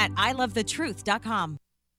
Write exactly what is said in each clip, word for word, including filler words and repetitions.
at I love the truth dot com.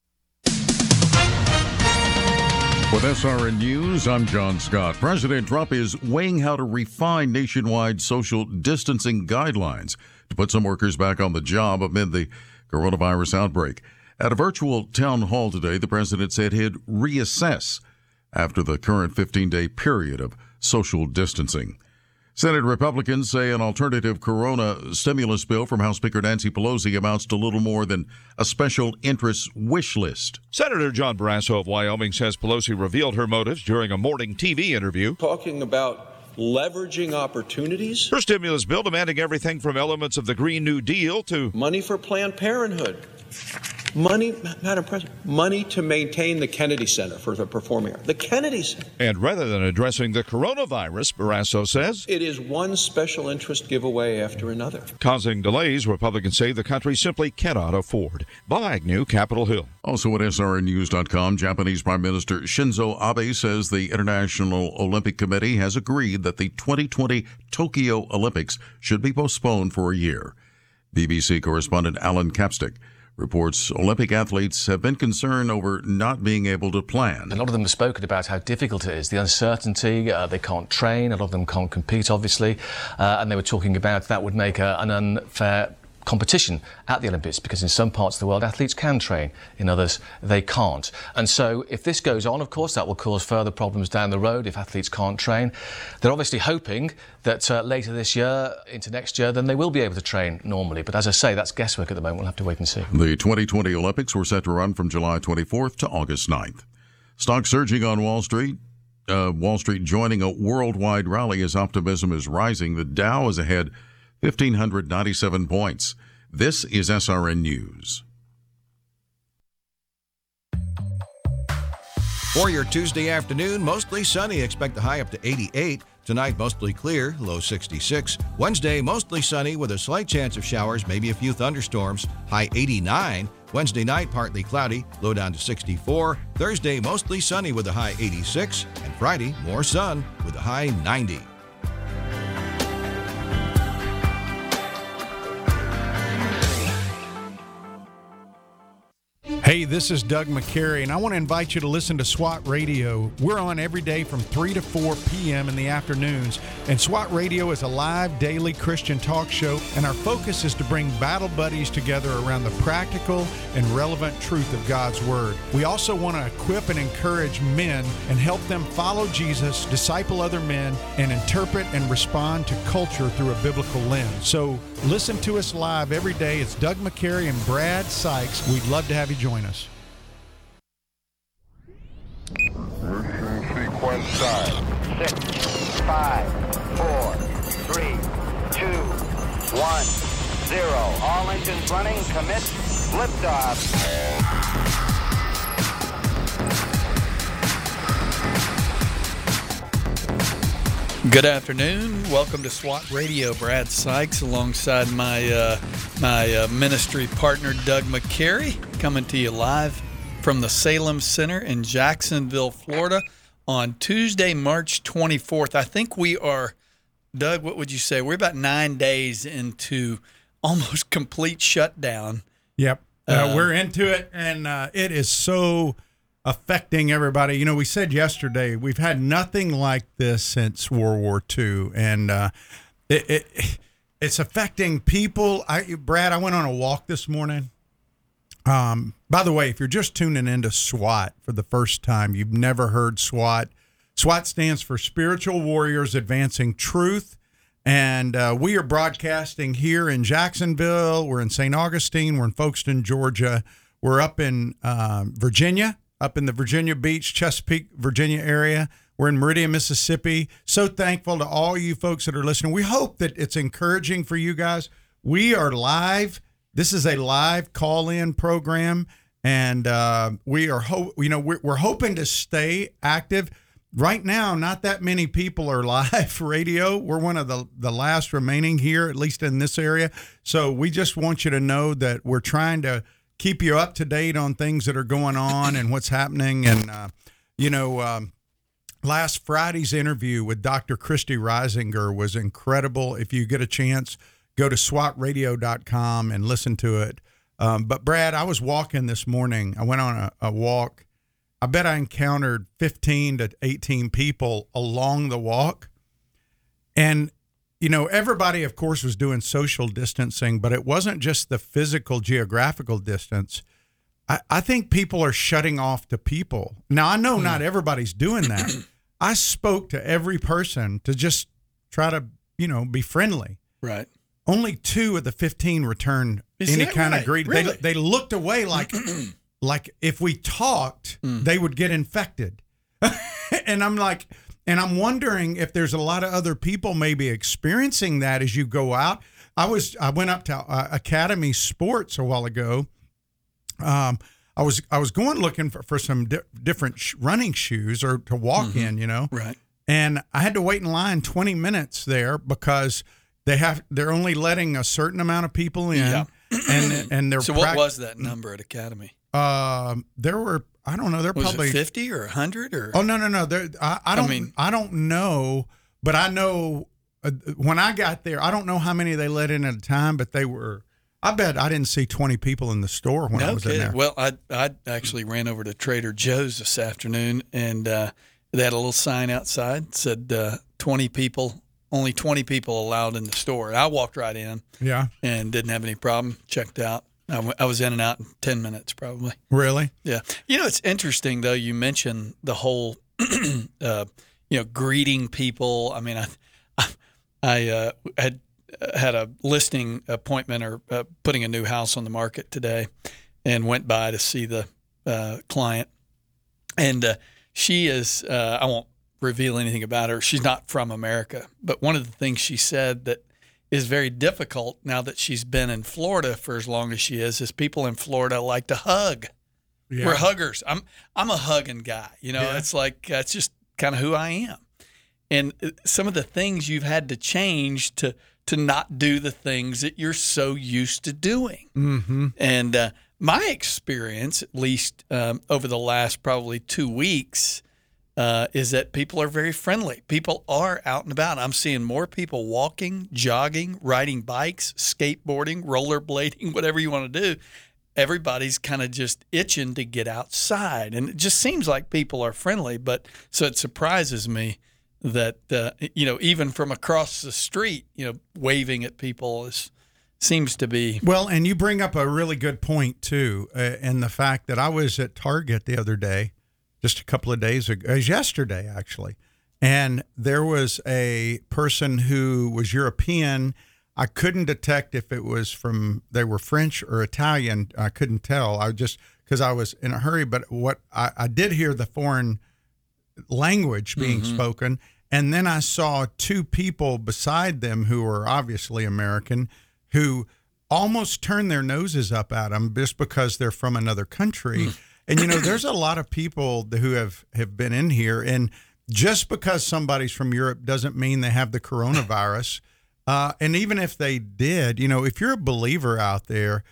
With S R N News, I'm John Scott. President Trump is weighing how to refine nationwide social distancing guidelines to put some workers back on the job amid the coronavirus outbreak. At a virtual town hall today, the president said he'd reassess after the current fifteen-day period of social distancing. Senate Republicans say an alternative corona stimulus bill from House Speaker Nancy Pelosi amounts to little more than a special interest wish list. Senator John Barrasso of Wyoming says Pelosi revealed her motives during a morning T V interview. Talking about leveraging opportunities. Her stimulus bill demanding everything from elements of the Green New Deal to money for Planned Parenthood. Money, Madam President, money to maintain the Kennedy Center for the Performing Arts. The Kennedy Center. And rather than addressing the coronavirus, Barrasso says, it is one special interest giveaway after another. Causing delays, Republicans say the country simply cannot afford. Bob Agnew, Capitol Hill. Also at S R N news dot com, Japanese Prime Minister Shinzo Abe says the International Olympic Committee has agreed that the twenty twenty Tokyo Olympics should be postponed for a year. B B C correspondent Alan Capstick reports Olympic athletes have been concerned over not being able to plan. A lot of them have spoken about how difficult it is, the uncertainty, uh, they can't train, a lot of them can't compete, obviously, uh, and they were talking about that would make a, an unfair competition at the Olympics, because in some parts of the world athletes can train, in others they can't. And so if this goes on, of course, that will cause further problems down the road if athletes can't train. They're obviously hoping that uh, later this year, into next year, then they will be able to train normally. But as I say, that's guesswork at the moment. We'll have to wait and see. The twenty twenty Olympics were set to run from July twenty-fourth to August ninth. Stocks surging on Wall Street. Uh, Wall Street joining a worldwide rally as optimism is rising. The Dow is ahead one thousand five hundred ninety-seven points. This is S R N News. For your Tuesday afternoon, mostly sunny. Expect the high up to eighty-eight. Tonight, mostly clear, low sixty-six. Wednesday, mostly sunny with a slight chance of showers, maybe a few thunderstorms, high eighty-nine. Wednesday night, partly cloudy, low down to sixty-four. Thursday, mostly sunny with a high eighty-six. And Friday, more sun with a high ninety. Hey, this is Doug McCary, and I want to invite you to listen to SWAT Radio. We're on every day from three to four p.m. in the afternoons, and SWAT Radio is a live daily Christian talk show, and our focus is to bring battle buddies together around the practical and relevant truth of God's Word. We also want to equip and encourage men and help them follow Jesus, disciple other men, and interpret and respond to culture through a biblical lens. So listen to us live every day. It's Doug McCary and Brad Sykes. We'd love to have you join us. Mission sequence time. Six, five, four, three, two, one, zero. All engines running. Commit. Liftoff. Good afternoon. Welcome to SWAT Radio. Brad Sykes alongside my uh, my uh, ministry partner Doug McCary, coming to you live from the Salem Center in Jacksonville, Florida, on Tuesday, March twenty-fourth. I think we are, Doug, what would you say? We're about nine days into almost complete shutdown. Yep. Uh, Um, we're into it, and uh, it is so affecting everybody. You know, we said yesterday, we've had nothing like this since World War Two, and uh, it, it it's affecting people. I, Brad, I went on a walk this morning. Um, by the way, if you're just tuning into SWAT for the first time, you've never heard SWAT. SWAT stands for Spiritual Warriors Advancing Truth. And uh, we are broadcasting here in Jacksonville. We're in Saint Augustine. We're in Folkestone, Georgia. We're up in uh, Virginia, up in the Virginia Beach, Chesapeake, Virginia area. We're in Meridian, Mississippi. So thankful to all you folks that are listening. We hope that it's encouraging for you guys. We are live. This is a live call-in program, and uh, we are, ho- you know, we're, we're hoping to stay active. Right now, not that many people are live radio. We're one of the, the last remaining here, at least in this area. So we just want you to know that we're trying to keep you up to date on things that are going on and what's happening. And, uh, you know, um, last Friday's interview with Doctor Christy Reisinger was incredible. If you get a chance, go to swat radio dot com and listen to it. Um, but Brad, I was walking this morning. I went on a, a walk. I bet I encountered fifteen to eighteen people along the walk. And, you know, everybody, of course, was doing social distancing, but it wasn't just the physical geographical distance. I, I think people are shutting off to people. Now, I know not everybody's doing that. I spoke to every person to just try to, you know, be friendly. Right. Only two of the fifteen returned Is any that kind right? of greeting. Really? They, they looked away like, like if we talked, Mm. they would get infected. And I'm like, and I'm wondering if there's a lot of other people maybe experiencing that as you go out. I was, I went up to uh, Academy Sports a while ago. Um, I was, I was going looking for, for some di- different sh- running shoes or to walk Mm-hmm. in, you know, Right. and I had to wait in line twenty minutes there because they have, they're only letting a certain amount of people in. Yeah. And, and they're, So what prac- was that number at Academy? Um, there were, I don't know, they're Was probably it fifty or one hundred or? Oh no, no, no. There, I, I don't. I, mean- I don't know, but I know uh, when I got there, I don't know how many they let in at a time, but they were. I bet I didn't see twenty people in the store when I No was kidding. in there. Well, I I actually ran over to Trader Joe's this afternoon, and uh, they had a little sign outside that said uh, twenty people, only twenty people allowed in the store. And I walked right in Yeah, and didn't have any problem. Checked out. I, w- I was in and out in ten minutes probably. really. Yeah. You know, it's interesting though. You mentioned the whole, uh, you know, greeting people. I mean, I, I, I uh, had had a listing appointment or uh, putting a new house on the market today, and went by to see the uh, client, and uh, she is. Uh, I won't reveal anything about her. She's not from America, but one of the things she said that is very difficult now that she's been in Florida for as long as she is, is people in Florida like to hug. Yeah. We're huggers. I'm I'm a hugging guy. You know, Yeah. it's like that's just kind of who I am. And uh, some of the things you've had to change to to not do the things that you're so used to doing. Mm-hmm. And uh, my experience, at least um, over the last probably two weeks, uh, is that people are very friendly. People are out and about. I'm seeing more people walking, jogging, riding bikes, skateboarding, rollerblading, whatever you want to do. Everybody's kind of just itching to get outside. And it just seems like people are friendly. But so it surprises me that, uh, you know, even from across the street, you know, waving at people is seems to be. Well, and you bring up a really good point too, uh, and the fact that I was at Target the other day, just a couple of days ago, it was yesterday actually, and there was a person who was European. I couldn't detect if it was from, they were French or Italian. I couldn't tell. I just, because I was in a hurry, but what I, I did hear the foreign language being Mm-hmm. spoken. And then I saw two people beside them who were obviously American who almost turned their noses up at them just because they're from another country. And, you know, there's a lot of people who have, have been in here. And just because somebody's from Europe doesn't mean they have the coronavirus. Uh, and even if they did, you know, if you're a believer out there,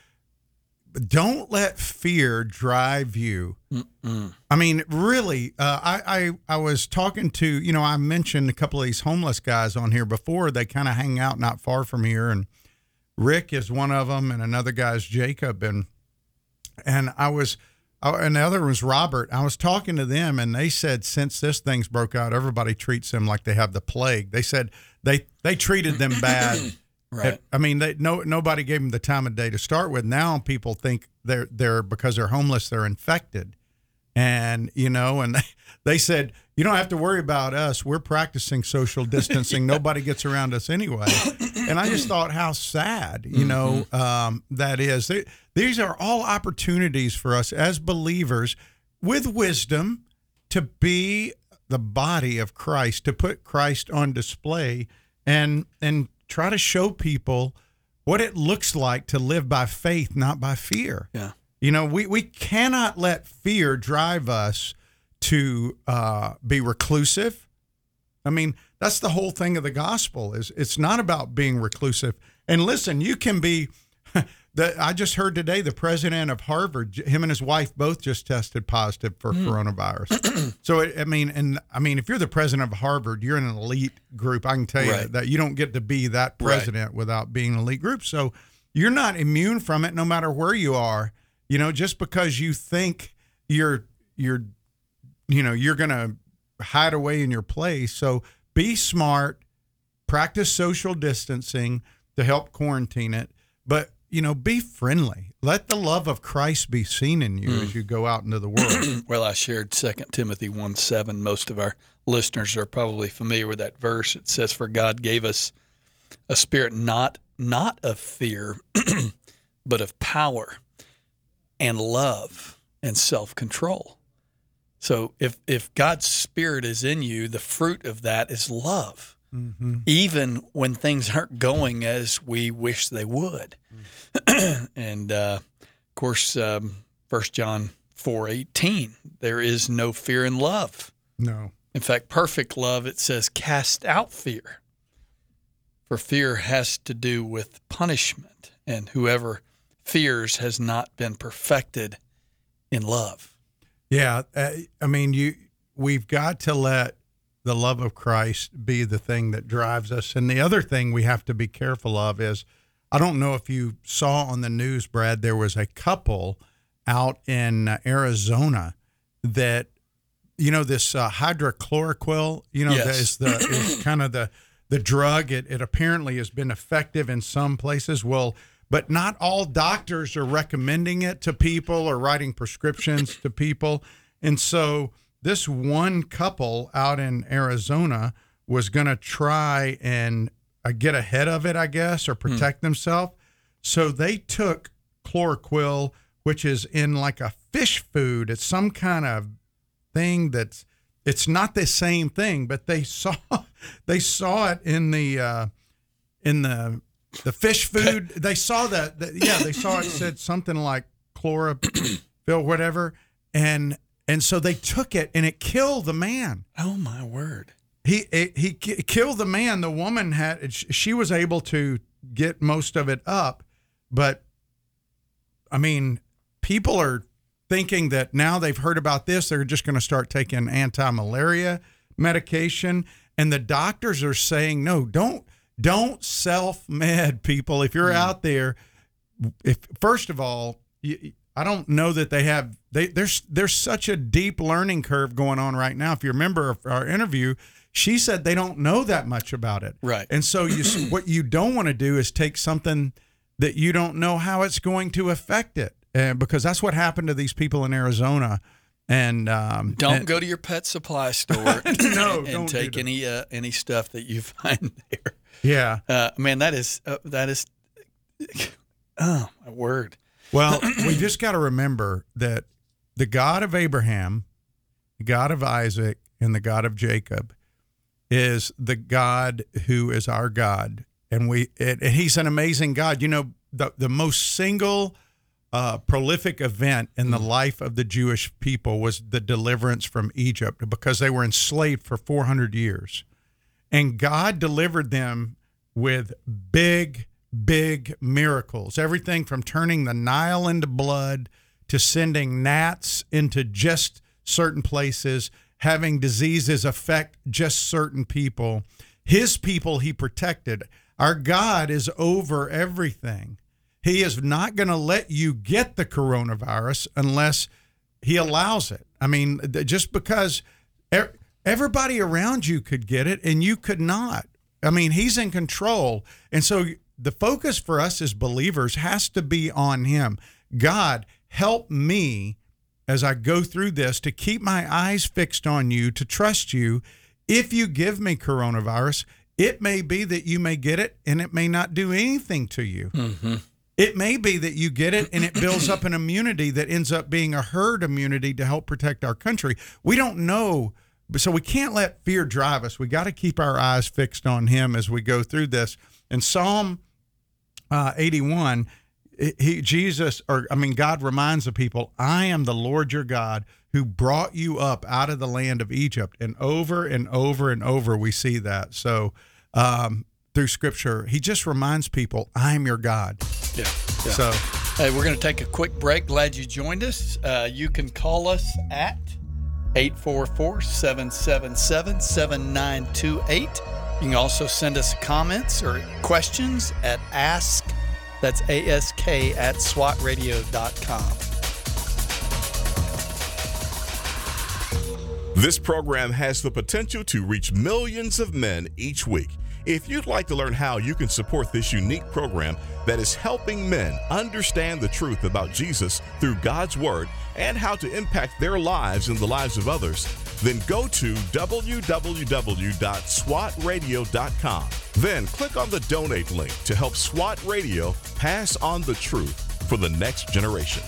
don't let fear drive you. Mm-mm. I mean, really, uh, I, I I was talking to, you know, I mentioned a couple of these homeless guys on here before. They kind of hang out not far from here. And Rick is one of them, and another guy's Jacob. And and I was, and the other was Robert. I was talking to them, and they said since this thing's broke out, everybody treats them like they have the plague. They said they they treated them bad. Right. I mean, they no nobody gave them the time of day to start with. Now people think they're they're because they're homeless, they're infected, and you know, and they, they said you don't have to worry about us. We're practicing social distancing. Yeah. Nobody gets around us anyway. And I just thought how sad, you know, um, that is. They, these are all opportunities for us as believers with wisdom to be the body of Christ, to put Christ on display, and and. try to show people what it looks like to live by faith, not by fear. Yeah. You know, we, we cannot let fear drive us to uh, be reclusive. I mean, that's the whole thing of the gospel is it's not about being reclusive. And listen, you can be, the, I just heard today the president of Harvard, him and his wife both just tested positive for mm. coronavirus. So, it, I mean, and I mean, if you're the president of Harvard, you're in an elite group. I can tell you right. that you don't get to be that president right. without being an elite group. So you're not immune from it no matter where you are. You know, just because you think you're, you're, you know, you're going to hide away in your place. So be smart, practice social distancing to help quarantine it, but, you know, be friendly. Let the love of Christ be seen in you mm. as you go out into the world. Well, I shared Second Timothy one seven. Most of our listeners are probably familiar with that verse. It says, for God gave us a spirit not not of fear, but of power and love and self-control. So if, if God's Spirit is in you, the fruit of that is love, mm-hmm. even when things aren't going as we wish they would. Mm. And, uh, of course, um, First John four eighteen, there is no fear in love. No. In fact, perfect love, it says, cast out fear. For fear has to do with punishment, and whoever fears has not been perfected in love. Yeah, uh, I mean, you. We've got to let the love of Christ be the thing that drives us. And the other thing we have to be careful of is, I don't know if you saw on the news, Brad, there was a couple out in uh, Arizona that, you know, this uh, hydrochloroquine, you know, Yes. is the is kind of the the drug. It it apparently has been effective in some places. Well, but not all doctors are recommending it to people or writing prescriptions to people. And so this one couple out in Arizona was going to try and uh, get ahead of it, I guess, or protect hmm. themselves. So they took chloroquine, which is in like a fish food. It's some kind of thing that's, it's not the same thing, but they saw they saw it in the uh, in the the fish food. They saw that, that yeah, they saw it said something like chlorophyll, whatever, and and so they took it and it killed the man. Oh my word! He it, he k- killed the man. The woman had she was able to get most of it up, but I mean, people are thinking that now they've heard about this, they're just going to start taking anti-malaria medication, and the doctors are saying, no, don't don't self-med, people. If you're mm. out there, if first of all, you, I don't know that they have they there's there's such a deep learning curve going on right now. If you remember our interview, she said they don't know that much about it, right? And so you what you don't want to do is take something that you don't know how it's going to affect it. And because that's what happened to these people in Arizona, and um, don't and, go to your pet supply store no, and don't take do any uh, any stuff that you find there. Yeah, uh, man, that is uh, that is oh my word. Well, we just got to remember that the God of Abraham, the God of Isaac, and the God of Jacob is the God who is our God, and we and He's an amazing God. You know, the the most single. Uh, prolific event in the life of the Jewish people was the deliverance from Egypt, because they were enslaved for four hundred years. And God delivered them with big, big miracles. Everything from turning the Nile into blood to sending gnats into just certain places, having diseases affect just certain people. His people He protected. Our God is over everything. He is not going to let you get the coronavirus unless He allows it. I mean, just because everybody around you could get it and you could not. I mean, He's in control. And so the focus for us as believers has to be on Him. God, help me as I go through this to keep my eyes fixed on You, to trust You. If You give me coronavirus, it may be that you may get it and it may not do anything to you. Mm-hmm. It may be that you get it and it builds up an immunity that ends up being a herd immunity to help protect our country. We don't know. So we can't let fear drive us. We got to keep our eyes fixed on Him as we go through this. In Psalm uh, eighty-one, he, Jesus, or I mean, God reminds the people, I am the Lord your God who brought you up out of the land of Egypt. And over and over and over we see that. So um, through Scripture, He just reminds people, I'm your God. Yeah. yeah. So, hey, we're going to take a quick break. Glad you joined us. Uh, you can call us at eight four four, seven seven seven, seven nine two eight. You can also send us comments or questions at ask That's A S K at swat radio dot com. This program has the potential to reach millions of men each week. If you'd like to learn how you can support this unique program that is helping men understand the truth about Jesus through God's Word and how to impact their lives and the lives of others, then go to w w w dot swat radio dot com. Then click on the donate link to help SWAT Radio pass on the truth for the next generation.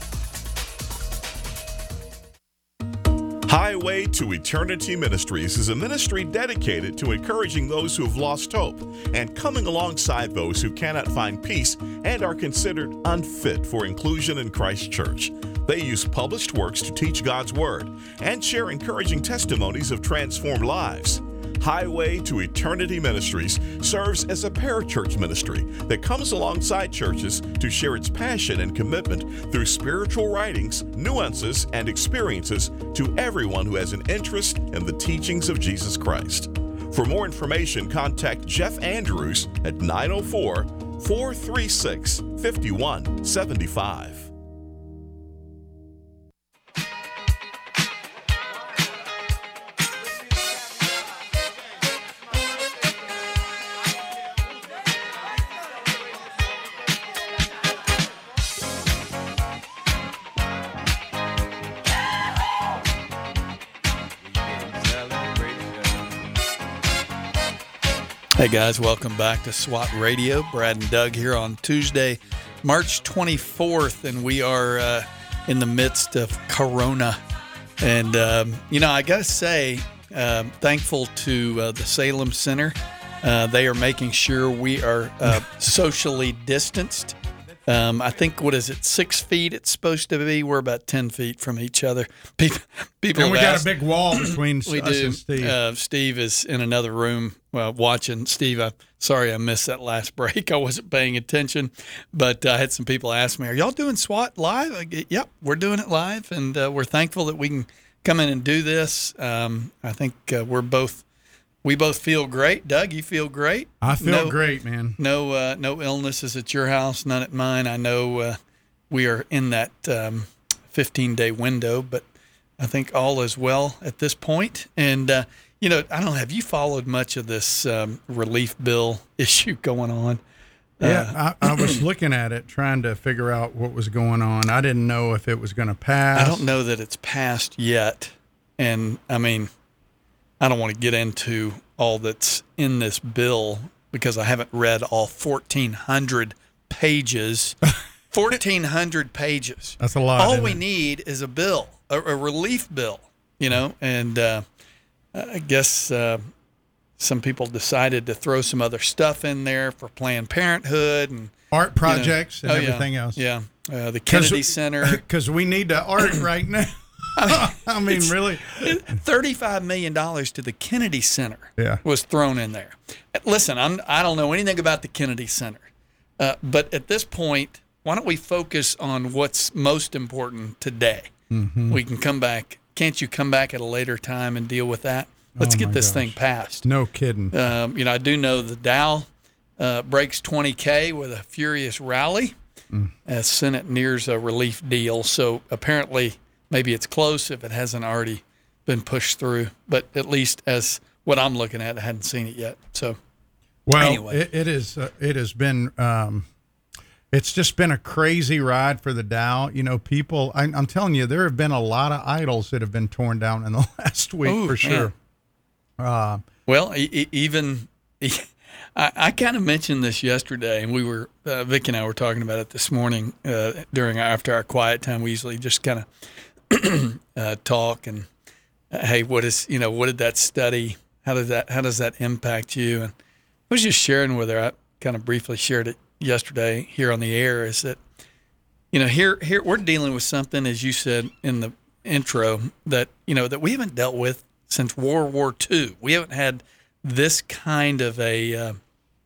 Highway to Eternity Ministries is a ministry dedicated to encouraging those who have lost hope and coming alongside those who cannot find peace and are considered unfit for inclusion in Christ's church. They use published works to teach God's Word and share encouraging testimonies of transformed lives. Highway to Eternity Ministries serves as a parachurch ministry that comes alongside churches to share its passion and commitment through spiritual writings, nuances, and experiences to everyone who has an interest in the teachings of Jesus Christ. For more information, contact Jeff Andrews at nine oh four, four three six, five one seven five. Hey guys, welcome back to SWAT Radio. Brad and Doug here on Tuesday, March twenty-fourth, and we are uh, in the midst of Corona. And, um, you know, I got to say, um, thankful to uh, the Salem Center. Uh, they are making sure we are uh, socially distanced. Um, I think, what is it, six feet it's supposed to be? We're about ten feet from each other. People, people and we have got asked, a big wall between we us do. and Steve. Uh, Steve is in another room uh, watching. Steve, I'm sorry I missed that last break. I wasn't paying attention. But uh, I had some people ask me, are y'all doing SWAT live? I go, yep, we're doing it live, and uh, we're thankful that we can come in and do this. Um, I think uh, we're both We both feel great. Doug, you feel great? I feel no, great, man. No uh, no illnesses at your house, none at mine. I know uh, we are in that um, fifteen-day window, but I think all is well at this point. And, uh, you know, I don't know, have you followed much of this um, relief bill issue going on? Yeah, uh, I, I was looking at it, trying to figure out what was going on. I didn't know if it was going to pass. I don't know that it's passed yet. And, I mean, I don't want to get into all that's in this bill because I haven't read all fourteen hundred pages. fourteen hundred pages. That's a lot. All we it? need is a bill, a, a relief bill, you know, and uh, I guess uh, some people decided to throw some other stuff in there for Planned Parenthood and art projects you know, and oh, everything yeah, else. Yeah, uh, the Kennedy Center. Because we need the art right now. I mean, I mean really. thirty-five million dollars to the Kennedy Center yeah. was thrown in there. Listen, I'm, I don't know anything about the Kennedy Center. Uh, but at this point, why don't we focus on what's most important today? Mm-hmm. We can come back. Can't you come back at a later time and deal with that? Let's oh get this gosh. thing passed. No kidding. Um, you know, I do know the Dow uh, breaks twenty K with a furious rally mm. as Senate nears a relief deal. So apparently maybe it's close if it hasn't already been pushed through. But at least as what I'm looking at, I hadn't seen it yet. So well, anyway. it, it is. Uh, it has been. Um, it's just been a crazy ride for the Dow. You know, people. I, I'm telling you, there have been a lot of idols that have been torn down in the last week Ooh, for sure. Uh, well, e- even I, I kind of mentioned this yesterday, and we were uh, Vic and I were talking about it this morning uh, during after our quiet time. We usually just kind of uh, talk and uh, hey, what is you know what did that study? How did that how does that impact you? And I was just sharing with her. I kind of briefly shared it yesterday here on the air. Is that you know here here we're dealing with something, as you said in the intro, that you know that we haven't dealt with since World War Two. We haven't had this kind of a uh,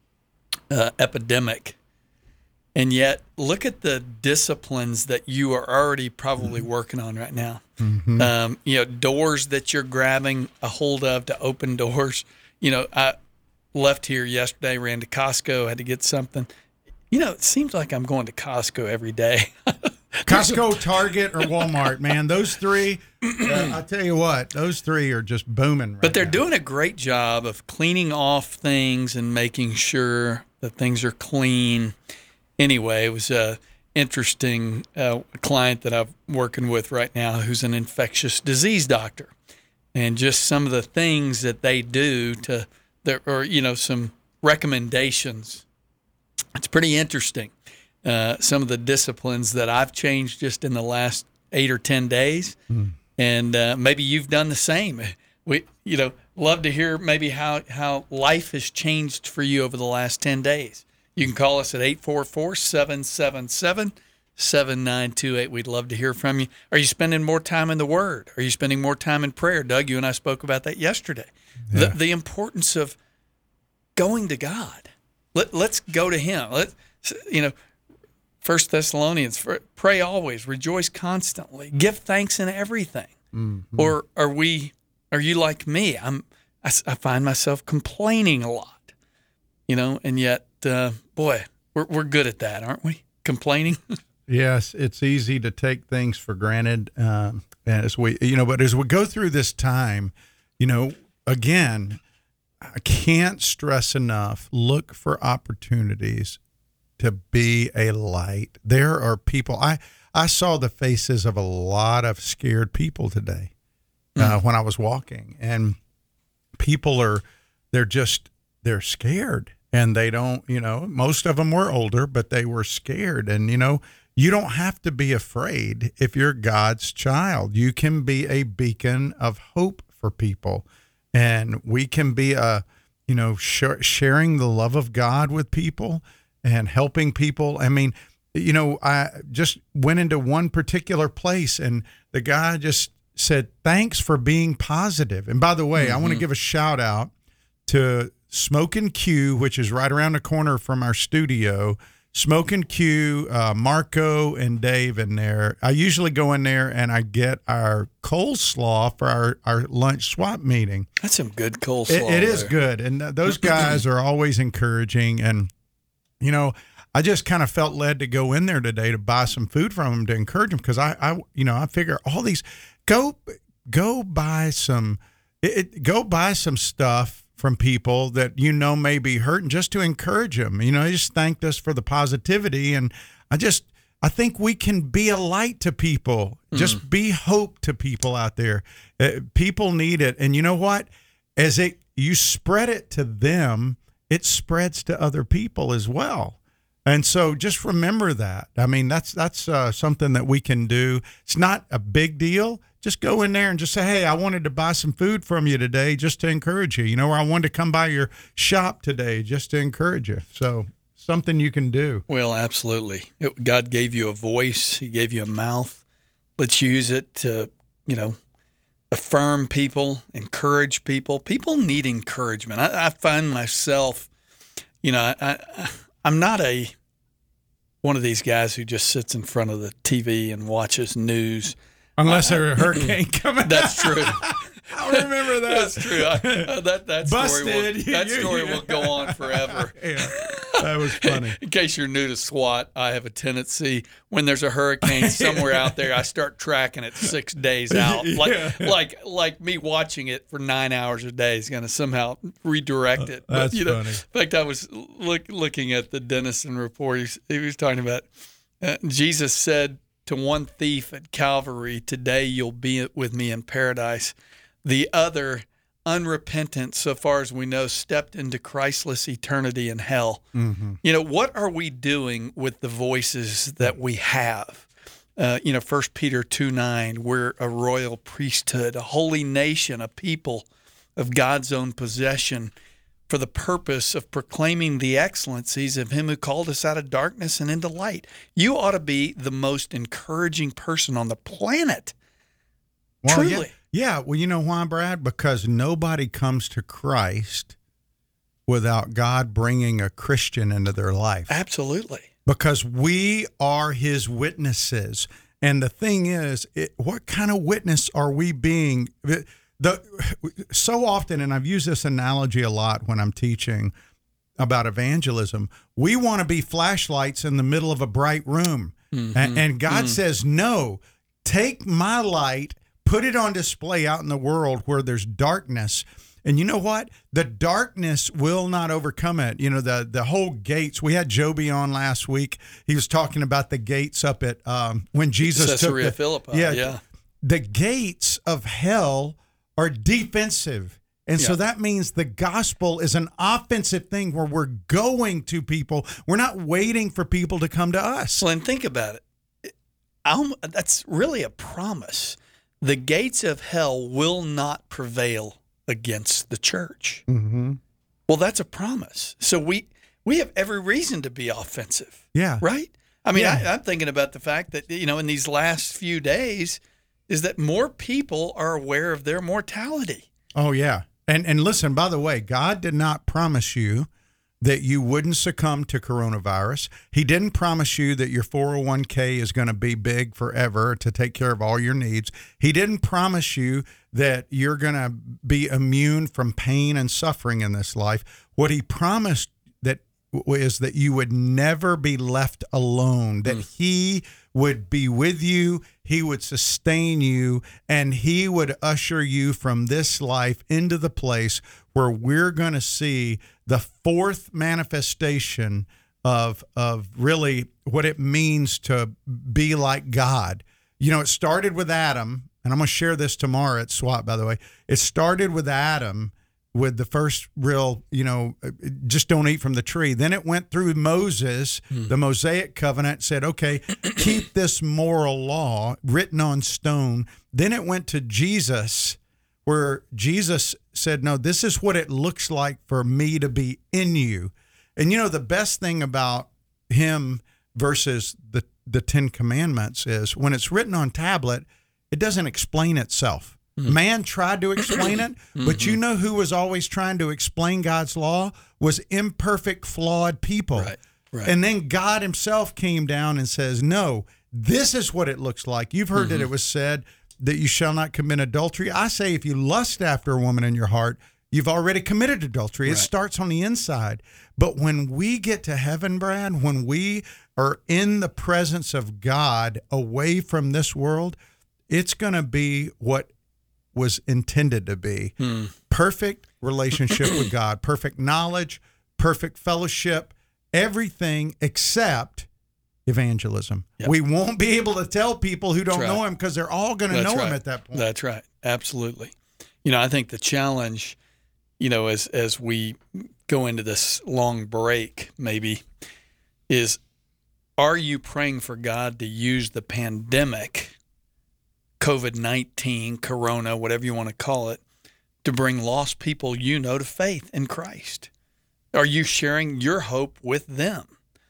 uh, epidemic. And yet, look at the disciplines that you are already probably working on right now. Mm-hmm. Um, you know, doors that you're grabbing a hold of to open doors. You know, I left here yesterday, ran to Costco, had to get something. You know, it seems like I'm going to Costco every day. Costco, Target, or Walmart, man. Those three, uh, I tell you what, those three are just booming right But they're now. doing a great job of cleaning off things and making sure that things are clean. Anyway, it was a interesting uh, client that I'm working with right now who's an infectious disease doctor. And just some of the things that they do to, there, or, you know, some recommendations. It's pretty interesting. Uh, some of the disciplines that I've changed just in the last eight or ten days, mm. and uh, maybe you've done the same. We, you know, love to hear maybe how, how life has changed for you over the last ten days. You can call us at eight four four, seven seven seven, seven nine two eight. We'd love to hear from you. Are you spending more time in the Word? Are you spending more time in prayer? Doug, you and I spoke about that yesterday. Yeah. The, the importance of going to God. Let, let's go to Him. Let, you know, First Thessalonians, pray always, rejoice constantly, give thanks in everything. Mm-hmm. Or are we? Are you like me? I'm. I, I find myself complaining a lot, you know, and yet, uh, boy, we're we're good at that, aren't we? Complaining. Yes, it's easy to take things for granted, um, as we, you know. But as we go through this time, you know, again, I can't stress enough. Look for opportunities to be a light. There are people, I, I saw the faces of a lot of scared people today uh, mm. when I was walking, and people are, they're just, they're scared, and they don't, you know, most of them were older, but they were scared. And, you know, you don't have to be afraid if you're God's child. You can be a beacon of hope for people, and we can be a, you know, sh- sharing the love of God with people and helping people. I mean, you know, I just went into one particular place, and the guy just said, thanks for being positive. And by the way, mm-hmm. I want to give a shout out to Smoke and Q, which is right around the corner from our studio. Smoke and Q, uh, Marco and Dave in there. I usually go in there and I get our coleslaw for our, our lunch swap meeting. That's some good coleslaw. It, it there. is good. And those guys are always encouraging. And you know, I just kind of felt led to go in there today to buy some food from them to encourage them, because I, I, you know, I figure all these, go, go buy some, it, it, go buy some stuff from people that you know may be hurting, just to encourage them. You know, they just thanked us for the positivity, and I just, I think we can be a light to people, mm. just be hope to people out there. Uh, people need it, and you know what? As it, you spread it to them, it spreads to other people as well. And so just remember that. I mean, that's that's uh, something that we can do. It's not a big deal. Just go in there and just say, hey, I wanted to buy some food from you today just to encourage you. You know, or I wanted to come by your shop today just to encourage you. So something you can do. Well, absolutely. It, God gave you a voice. He gave you a mouth. Let's use it to, you know, affirm people, encourage people. People need encouragement. I, I find myself, you know, I, I, I'm not a one of these guys who just sits in front of the T V and watches news. Unless there's a hurricane coming. That's true. I remember that. That's true. I, uh, that that Busted. story, will, that story will go on forever. Yeah, that was funny. In case you're new to SWAT, I have a tendency when there's a hurricane somewhere out there, I start tracking it six days out. Like Yeah. like like me watching it for nine hours a day is going to somehow redirect it. That's but, you know, funny. In fact, I was look, looking at the Dennison report. He, he was talking about uh, Jesus said to one thief at Calvary, today you'll be with me in paradise. The other, unrepentant, so far as we know, stepped into Christless eternity in hell. Mm-hmm. You know, what are we doing with the voices that we have? Uh, you know, First Peter two nine, we're a royal priesthood, a holy nation, a people of God's own possession, for the purpose of proclaiming the excellencies of him who called us out of darkness and into light. You ought to be the most encouraging person on the planet. Well, Truly. Yeah. yeah. Well, you know why, Brad? Because nobody comes to Christ without God bringing a Christian into their life. Absolutely. Because we are his witnesses. And the thing is, it, what kind of witness are we being? The, so often, and I've used this analogy a lot when I'm teaching, about evangelism. We want to be flashlights in the middle of a bright room. Mm-hmm. And, and God Mm. says, no, take my light, put it on display out in the world where there's darkness. And you know what? The darkness will not overcome it. You know, the the whole gates. We had Joby on last week. He was talking about the gates up at um, when Jesus Caesarea took the, Philippi. Yeah, yeah. The gates of hell are defensive. And so Yeah. that means the gospel is an offensive thing where we're going to people. We're not waiting for people to come to us. Well, and think about it. I'm, that's really a promise. The gates of hell will not prevail against the church. Mm-hmm. Well, that's a promise. So we we have every reason to be offensive. Yeah. Right? I mean, Yeah. I, I'm thinking about the fact that, you know, in these last few days is that more people are aware of their mortality. Oh, yeah. And and listen, by the way, God did not promise you that you wouldn't succumb to coronavirus. He didn't promise you that your four oh one k is going to be big forever to take care of all your needs. He didn't promise you that you're going to be immune from pain and suffering in this life. What he promised that is that you would never be left alone, that mm. he would be with you, he would sustain you, and he would usher you from this life into the place where we're going to see the fourth manifestation of of really what it means to be like God. You know, it started with Adam, and I'm going to share this tomorrow at SWAT, by the way. It started with Adam with the first real, you know, just don't eat from the tree. Then it went through Moses, hmm. the Mosaic covenant, said, okay, keep this moral law written on stone. Then it went to Jesus, where Jesus said, no, this is what it looks like for me to be in you. And, you know, the best thing about him versus the, the Ten Commandments is when it's written on tablet, it doesn't explain itself. Mm. Man tried to explain it, mm-hmm. but you know who was always trying to explain God's law? Was imperfect, flawed people. Right, right. And then God himself came down and says, no, this is what it looks like. You've heard mm-hmm. that it was said that you shall not commit adultery. I say if you lust after a woman in your heart, you've already committed adultery. Right. It starts on the inside. But when we get to heaven, Brad, when we are in the presence of God away from this world, it's going to be what was intended to be. Hmm. Perfect relationship with God, perfect knowledge, perfect fellowship, everything except evangelism. Yep. We won't be able to tell people who don't That's right. know him because they're all going to That's know right. him at that point. That's right. Absolutely. You know, I think the challenge, you know, as as we go into this long break, maybe, is are you praying for God to use the pandemic, COVID nineteen, Corona, whatever you want to call it, to bring lost people you know to faith in Christ? Are you sharing your hope with them?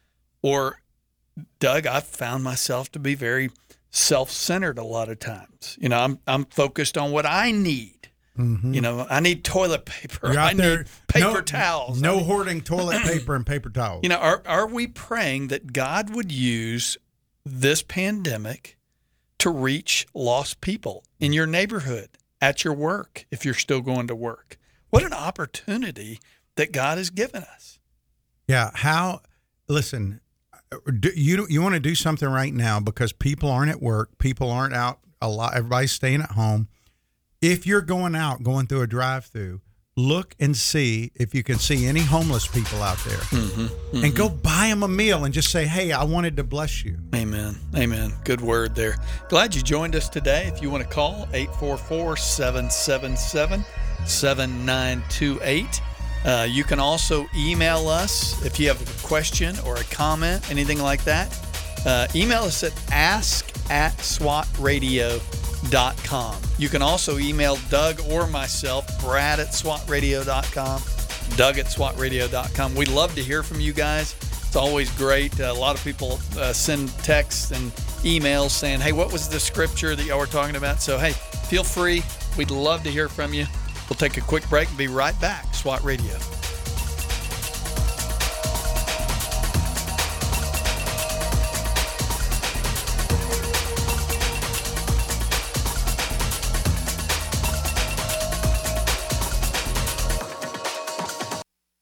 Or, Doug, I've found myself to be very self-centered a lot of times. You know, I'm I'm focused on what I need. Mm-hmm. You know, I need toilet paper. I there, need paper no, towels. No I mean, hoarding toilet paper and paper towels. You know, are are we praying that God would use this pandemic to reach lost people in your neighborhood, at your work, if you're still going to work? What an opportunity that God has given us. Yeah. How, listen, do, you you want to do something right now because people aren't at work, people aren't out a lot, everybody's staying at home. If you're going out, going through a drive-through, look and see if you can see any homeless people out there, mm-hmm, mm-hmm. and go buy them a meal and just say, hey, I wanted to bless you. Amen. Amen. Good word there. Glad you joined us today. If you want to call, eight four four, seven seven seven, seven nine two eight. Uh, you can also email us if you have a question or a comment, anything like that. Uh, email us at ask at swat radio dot com. You can also email Doug or myself, Brad at swat radio dot com, Doug at swat radio dot com. We'd love to hear from you guys. It's always great. Uh, a lot of people uh, send texts and emails saying, hey, what was the scripture that y'all were talking about? So, hey, feel free. We'd love to hear from you. We'll take a quick break and be right back. SWAT Radio.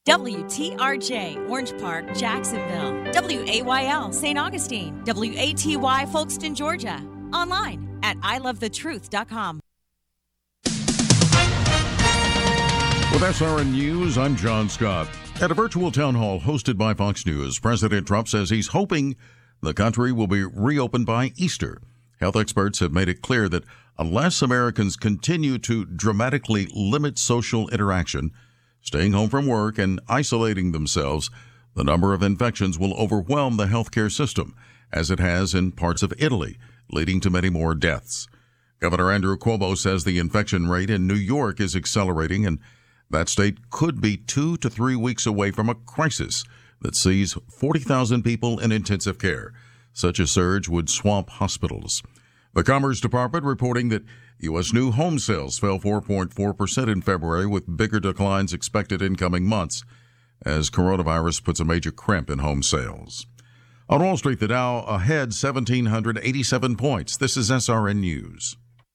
W T R J, Orange Park, Jacksonville. W A Y L, Saint Augustine. W A T Y, Folkston, Georgia. Online at I love the truth dot com. With S R N News, I'm John Scott. At a virtual town hall hosted by Fox News, President Trump says he's hoping the country will be reopened by Easter. Health experts have made it clear that unless Americans continue to dramatically limit social interaction, staying home from work and isolating themselves, the number of infections will overwhelm the healthcare system, as it has in parts of Italy, leading to many more deaths. Governor Andrew Cuomo says the infection rate in New York is accelerating, and that state could be two to three weeks away from a crisis that sees forty thousand people in intensive care. Such a surge would swamp hospitals. The Commerce Department reporting that U S new home sales fell four point four percent in February, with bigger declines expected in coming months as coronavirus puts a major crimp in home sales. On Wall Street, the Dow ahead one thousand seven hundred eighty-seven points. This is S R N News.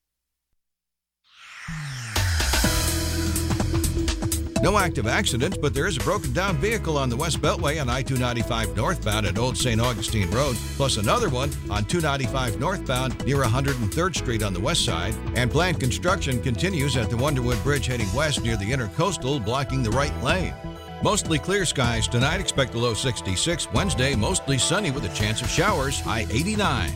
No active accidents, but there is a broken down vehicle on the West Beltway on I two ninety-five northbound at Old Saint Augustine Road, plus another one on two ninety-five northbound near one hundred third Street on the west side. And planned construction continues at the Wonderwood Bridge heading west near the Intercoastal, blocking the right lane. Mostly clear skies tonight. Expect a low sixty-six. Wednesday, mostly sunny with a chance of showers. High eighty-nine.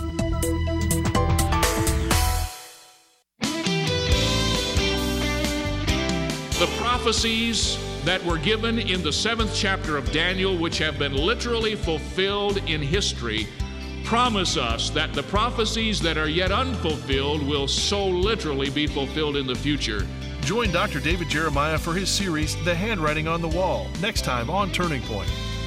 The prophecies that were given in the seventh chapter of Daniel, which have been literally fulfilled in history, promise us that the prophecies that are yet unfulfilled will so literally be fulfilled in the future. Join Doctor David Jeremiah for his series, The Handwriting on the Wall, next time on Turning Point.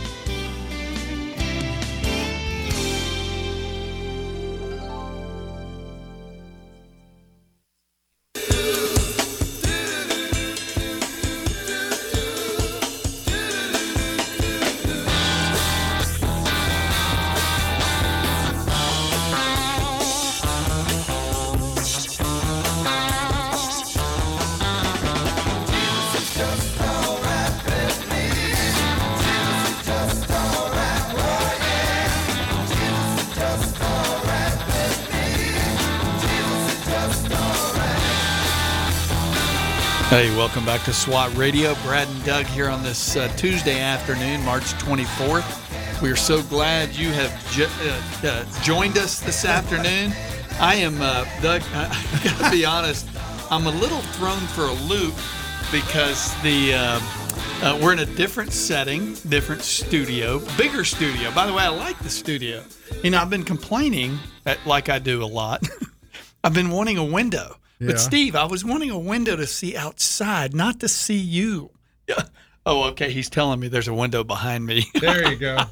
Hey, welcome back to SWAT Radio. Brad and Doug here on this uh, Tuesday afternoon, March twenty-fourth. We are so glad you have jo- uh, uh, joined us this afternoon. I am, uh, Doug, I got to be honest, I'm a little thrown for a loop because the uh, uh, we're in a different setting, different studio, bigger studio. By the way, I like the studio. You know, I've been complaining, that, like I do a lot. I've been wanting a window. Yeah. But, Steve, I was wanting a window to see outside, not to see you. Yeah. Oh, okay. He's telling me there's a window behind me. There you go.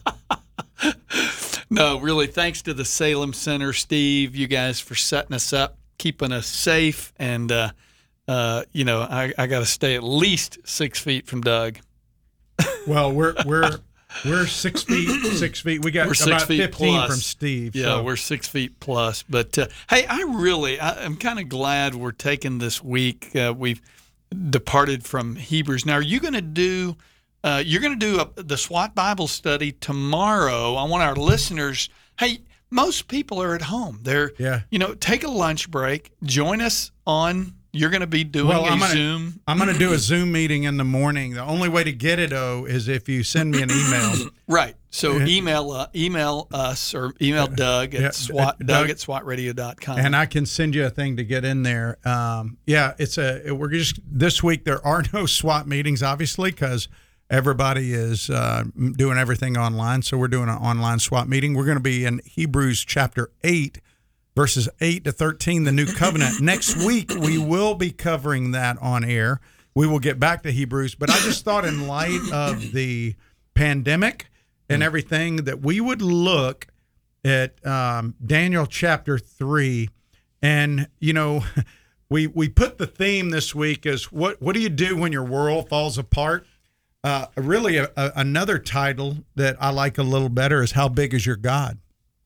No, really, thanks to the Salem Center, Steve, you guys, for setting us up, keeping us safe. And, uh, uh, you know, I, I got to stay at least six feet from Doug. Well, we're we're we're six feet, six feet. We got we're about six feet fifteen plus. from Steve. Yeah, so. we're six feet plus. But uh, hey, I really, I, I'm kind of glad we're taking this week. Uh, we've departed from Hebrews. Now, are you going to do? Uh, you're going to do a, the SWAT Bible study tomorrow. I want our listeners. Hey, most people are at home. They're, yeah. you know, take a lunch break. Join us on. You're going to be doing well, a I'm gonna, Zoom. I'm going to do a Zoom meeting in the morning. The only way to get it, though, is if you send me an email. Right. So email uh, email us or email Doug at yeah, SWAT, Doug, Doug at swat radio dot com. And I can send you a thing to get in there. Um, yeah, it's a. We're just this week. There are no SWAT meetings, obviously, because everybody is uh, doing everything online. So we're doing an online SWAT meeting. We're going to be in Hebrews chapter eight. Verses eight to thirteen, the new covenant. Next week, we will be covering that on air. We will get back to Hebrews. But I just thought in light of the pandemic and everything that we would look at um, Daniel chapter three. And, you know, we we put the theme this week as what, what do you do when your world falls apart? Uh, really, a, a, another title that I like a little better is How Big Is Your God?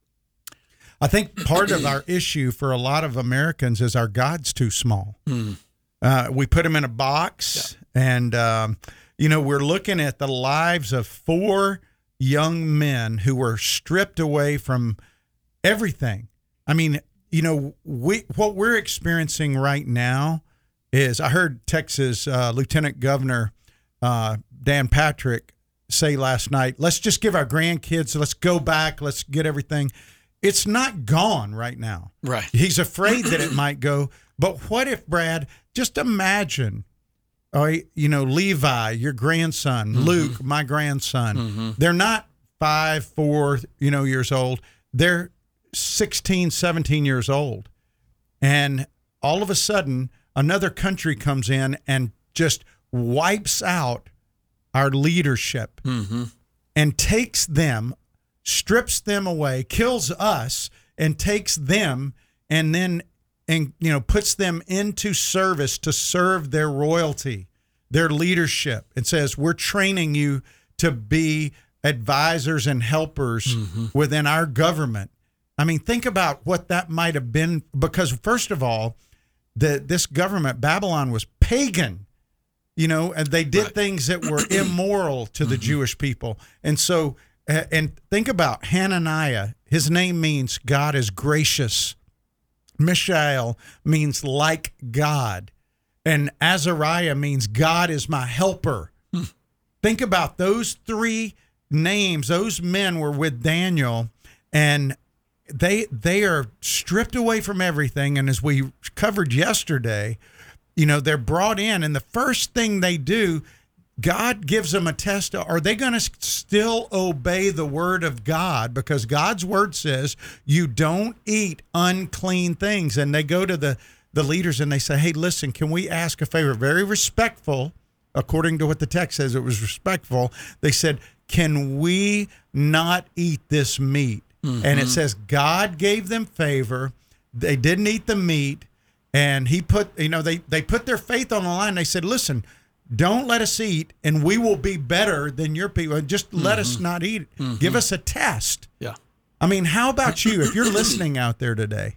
I think part of our issue for a lot of Americans is our God's too small. Mm. Uh, we put him in a box, yeah. and um, You know, we're looking at the lives of four young men who were stripped away from everything. I mean, you know, we what we're experiencing right now is, I heard Texas uh, Lieutenant Governor uh, Dan Patrick say last night, let's just give our grandkids, let's go back, let's get everything. It's not gone right now. Right. He's afraid that it might go. But what if, Brad, just imagine, uh, you know, Levi, your grandson, mm-hmm. Luke, my grandson, mm-hmm. they're not five, four, you know, years old. They're sixteen, seventeen years old. And all of a sudden, another country comes in and just wipes out our leadership mm-hmm. and takes them, strips them away, kills us, and takes them and then and you know puts them into service to serve their royalty, their leadership, and says, we're training you to be advisors and helpers mm-hmm. within our government. I mean, think about what that might have been, because first of all, the this government, Babylon, was pagan. You know, and they did right. things that were immoral to the mm-hmm. Jewish people. And so, uh, and think about Hananiah. His name means God is gracious. Mishael means like God. And Azariah means God is my helper. Mm. Think about those three names. Those men were with Daniel, and they they are stripped away from everything. And as we covered yesterday, you know, they're brought in, and the first thing they do, God gives them a test. Are they going to still obey the word of God? Because God's word says you don't eat unclean things. And they go to the, the leaders and they say, hey, listen, can we ask a favor? Very respectful, according to what the text says, it was respectful. They said, can we not eat this meat? Mm-hmm. And it says God gave them favor. They didn't eat the meat. And he put, you know, they, they put their faith on the line. They said, listen, don't let us eat, and we will be better than your people. Just let mm-hmm. us not eat. Mm-hmm. Give us a test. Yeah. I mean, how about you? If you're listening out there today,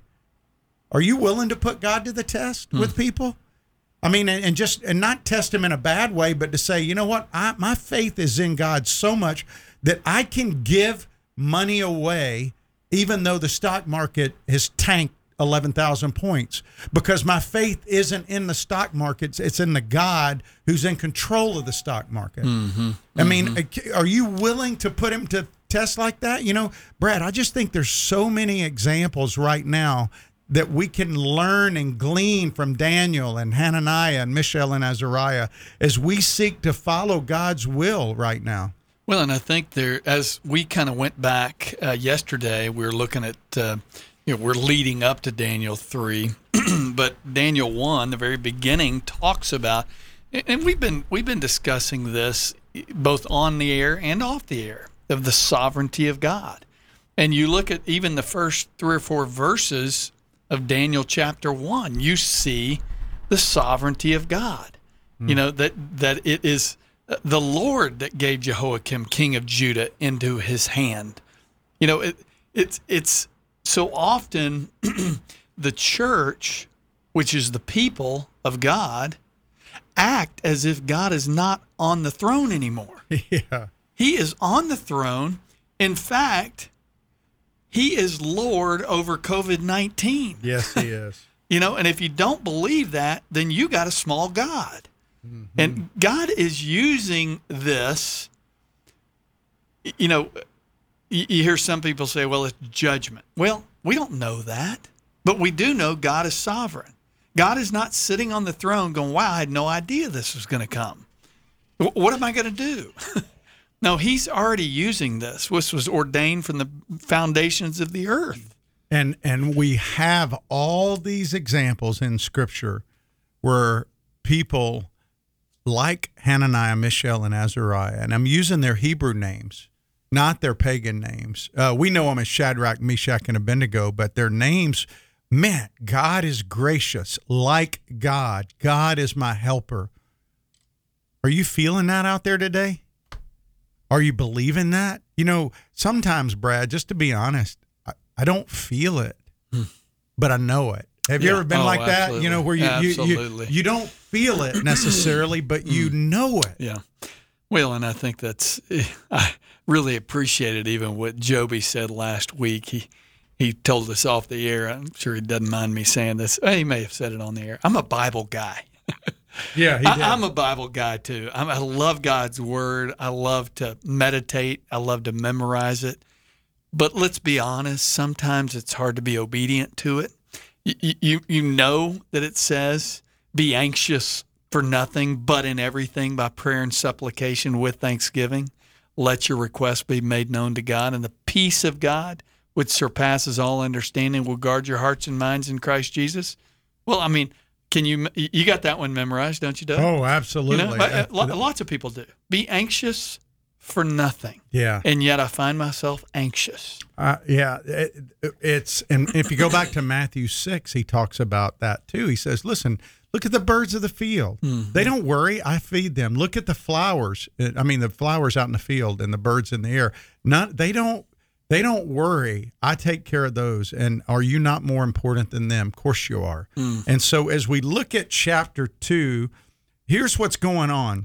are you willing to put God to the test mm. with people? I mean, and, and just, and not test him in a bad way, but to say, you know what? I, my faith is in God so much that I can give money away, even though the stock market has tanked eleven thousand points, because my faith isn't in the stock markets. It's in the God who's in control of the stock market. Mm-hmm. I mean, mm-hmm. are you willing to put him to test like that? You know, Brad, I just think there's so many examples right now that we can learn and glean from Daniel and Hananiah and Mishael and Azariah as we seek to follow God's will right now. Well, and I think there, as we kind of went back uh, yesterday, we were looking at uh, You know, we're leading up to Daniel three, but Daniel one, the very beginning, talks about, and we've been we've been discussing this both on the air and off the air, of the sovereignty of God. And you look at even the first three or four verses of Daniel chapter one, you see the sovereignty of God. Mm. You know, that that it is the Lord that gave Jehoiakim, king of Judah, into his hand. You know, it it's it's so often the church, which is the people of God, act as if God is not on the throne anymore. Yeah. He is on the throne. In fact, he is Lord over covid nineteen. Yes, he is. You know, and if you don't believe that, then you got a small God. Mm-hmm. And God is using this, you know, you hear some people say, well, it's judgment. Well, we don't know that, but we do know God is sovereign. God is not sitting on the throne going, wow, I had no idea this was going to come. What am I going to do? No, he's already using this. This was ordained from the foundations of the earth. And and we have all these examples in Scripture where people like Hananiah, Mishael, and Azariah, and I'm using their Hebrew names, not their pagan names. Uh, we know them as Shadrach, Meshach, and Abednego, but their names, man, God is gracious, like God. God is my helper. Are you feeling that out there today? Are you believing that? You know, sometimes, Brad, just to be honest, I, I don't feel it, hmm. but I know it. Have you yeah. ever been oh, like absolutely. that? You know, where you, you, you, you don't feel it necessarily, but you know it. Yeah. Well, and I think that's, I really appreciated even what Joby said last week. He he told us off the air. I'm sure he doesn't mind me saying this. He may have said it on the air. I'm a Bible guy. Yeah, he did. I, I'm a Bible guy too. I'm, I love God's word. I love to meditate. I love to memorize it. But let's be honest, sometimes it's hard to be obedient to it. You, you, you know that it says, be anxious for nothing, but in everything by prayer and supplication with thanksgiving. Let your requests be made known to God, and the peace of God, which surpasses all understanding, will guard your hearts and minds in Christ Jesus. Well, I mean, can you, you got that one memorized, don't you, Doug? Oh, absolutely. You know, lots of people do. Be anxious for nothing. Yeah. And yet I find myself anxious. Uh, yeah. It, it's, and if you go back to Matthew six, he talks about that too. He says, listen, look at the birds of the field. Mm-hmm. They don't worry. I feed them. Look at the flowers. I mean, the flowers out in the field and the birds in the air. Not, they don't, they don't worry. I take care of those. And are you not more important than them? Of course you are. Mm. And so as we look at chapter two, here's what's going on.